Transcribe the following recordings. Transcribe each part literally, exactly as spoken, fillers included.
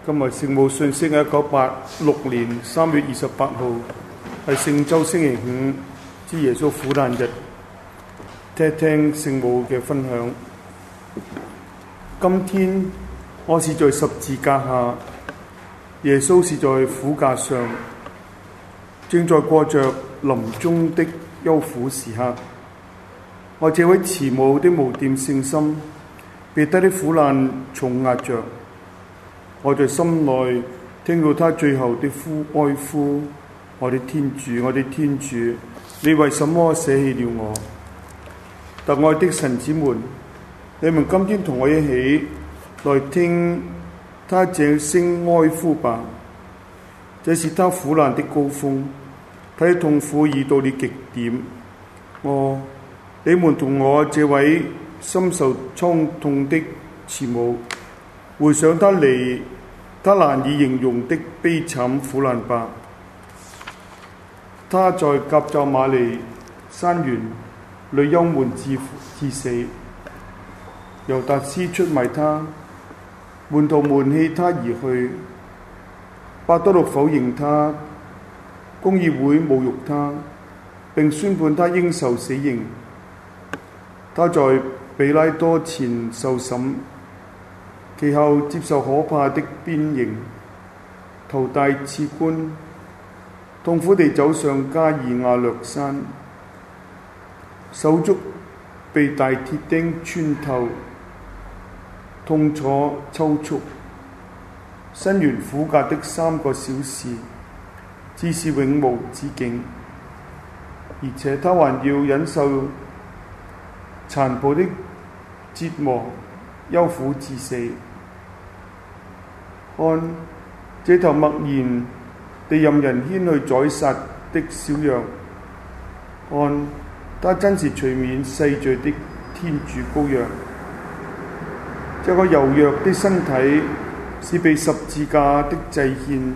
今日聖母信息係一九八六年三月二十八號，係聖週星期五之耶穌苦難日。聽聽聖母嘅分享。今天我是在十字架下，耶穌是在苦架上，正在過着臨終的憂苦時刻。我這位慈母的無玷聖心，被他的苦難重壓着。我在心內聽到他最後的呼哀呼：我的天主，我的天主，你為什麼捨棄了我？特愛的神子們，你們今天同我一起來聽他這聲哀呼吧。這是他苦難的高峰，他的痛苦已到了極點。我，你們同我這位深受創痛的慈母，回想他離他難以形容的悲慘苦難吧。他在革責瑪尼山園裏憂悶至至死，猶達斯出賣他，門徒們棄他而去，伯多祿否認他，公議會侮辱他，並宣判他應受死刑。他在比拉多前受審，其後接受可怕的鞭刑，頭戴刺冠，痛苦地走上加爾亞略山，手足被大鐵釘穿透，痛楚抽搐，身懸苦架的三個小時，至是永無止境。而且他還要忍受殘暴的折磨，憂苦致死。看這頭默然地任人牽去宰殺的小羊，看他真是除免世罪的天主羔羊。這個柔弱的身體是被十字架的祭獻，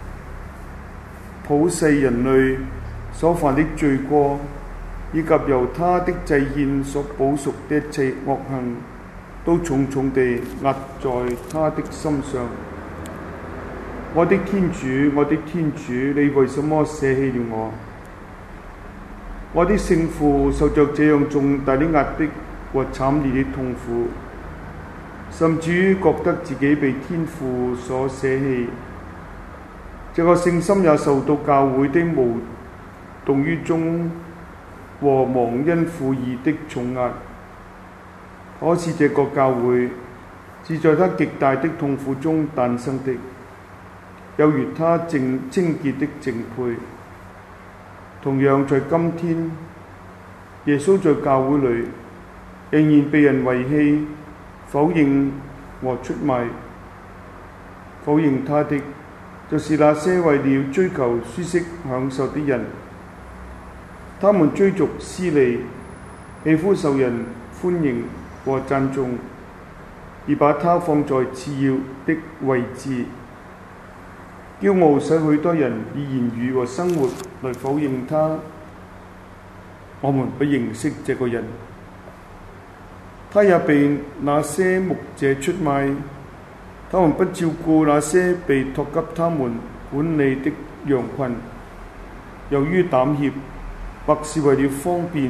普世人類所犯的罪過，以及由他的祭獻所補贖的一切惡行，都重重地壓在他的心上。我的天主，我的天主，你為什麼捨棄了我？我的聖父受着這樣重大的壓迫和慘烈的痛苦，甚至於覺得自己被天父所捨棄。這個聖心也受到教會的無動於衷和忘恩負義的重壓。可是這個教會是在他極大的痛苦中誕生的，有如他正清潔的淨配。同樣在今天，耶穌在教會裏仍然被人遺棄、否認和出賣。否認他的，就是那些為了追求舒適享受的人。他們追逐私利，喜歡受人歡迎和讚頌，而把他放在次要的位置。驕傲使許多人以言語和生活來否認他。我們不認識這個人，他也被那些牧者出賣。他們不照顧那些被託給他們管理的羊群，由於膽怯或是為了方便，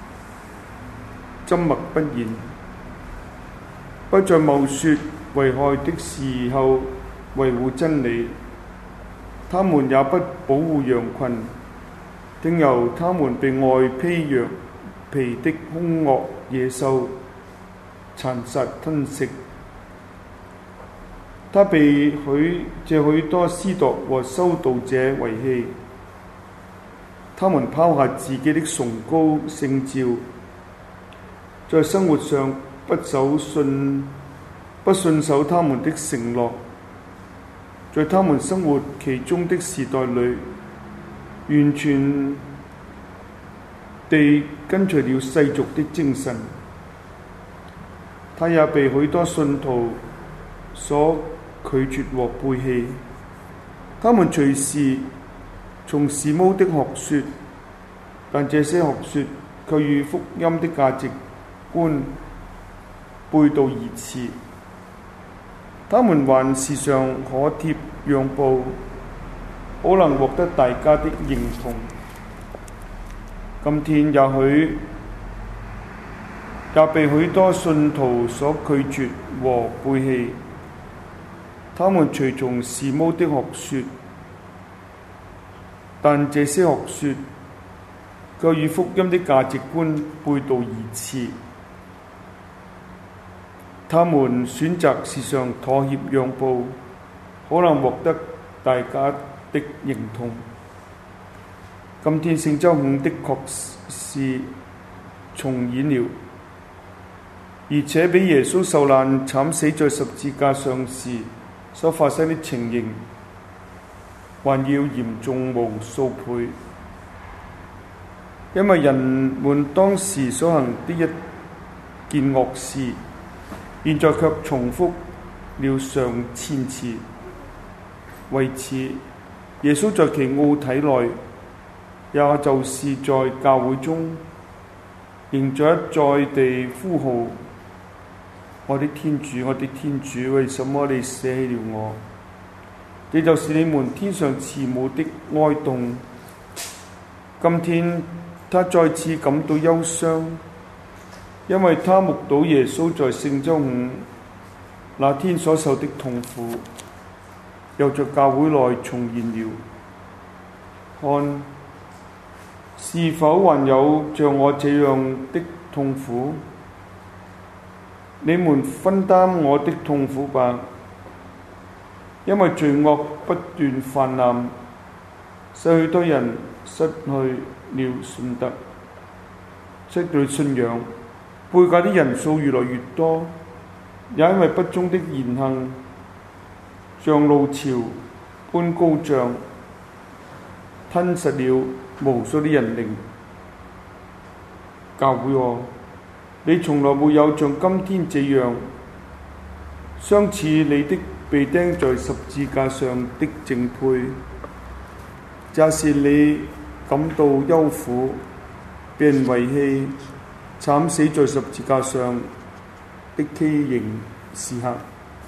緘默不言，不在謬說危害的時候維護真理。他們也不保護羊群，經由他們被外披羊皮的兇惡野獸殘殺吞食。他被許這許多司鐸和修道者遺棄，他們拋下自己的崇高聖召，在生活上不守信不信守他們的承諾。在他們生活其中的時代裏，完全地跟隨了世俗的精神。他也被許多信徒所拒絕和背棄。他們隨時從時髦的學說，但這些學說卻與福音的價值觀背道而馳。 他們還時常可貼讓步，可能獲得大家的認同。今天也許也被許多信徒所拒絕和背棄，他們隨從時髦的學說，但這些學說卻與福音的價值觀背道而馳。他們選擇時常妥協讓步，可能獲得大家的認同。今天聖週五的確是重演了，而且比耶穌受難慘死在十字架上時所發生的情形還要嚴重無數倍，因為人們當時所行的一件惡事，現在卻重複了上千次。為此，耶穌在其奧體內，也就是在教會中，仍在一再地呼號：我的天主，我的天主，為什麼你捨棄了我？這就是你們天上慈母的哀慟。今天他再次感到憂傷，因為他目睹耶穌在聖週五那天所受的痛苦，又在教會內重現了。看，是否還有像我這樣的痛苦？你們分擔我的痛苦吧，因為罪惡不斷泛濫，使許多人失去了信德，失去信仰，背教的人數越來越多，也因為不忠的言行像怒潮般高漲，吞噬了無數的人靈。教會哦，你從來沒有像今天這樣，相似你的被釘在十字架上的淨配，這是你感到憂苦、被人遺棄、慘死在十字架上的畸形時刻。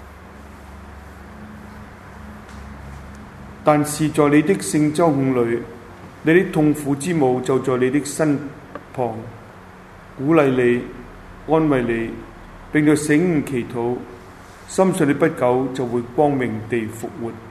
但是在你的聖週五裏，你的痛苦之母就在你的身旁，鼓勵你、安慰你，並在醒悟祈禱，深信你不久就會光明地復活。